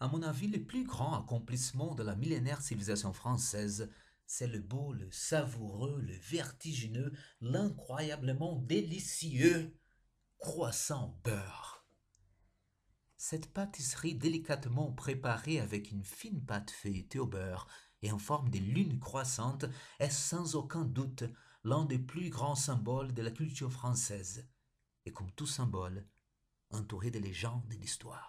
À mon avis, le plus grand accomplissement de la millénaire civilisation française, c'est le beau, le savoureux, le vertigineux, l'incroyablement délicieux croissant au beurre. Cette pâtisserie délicatement préparée avec une fine pâte feuilletée au beurre et en forme de lune croissante est sans aucun doute l'un des plus grands symboles de la culture française, et comme tout symbole, entouré de légendes et d'histoires.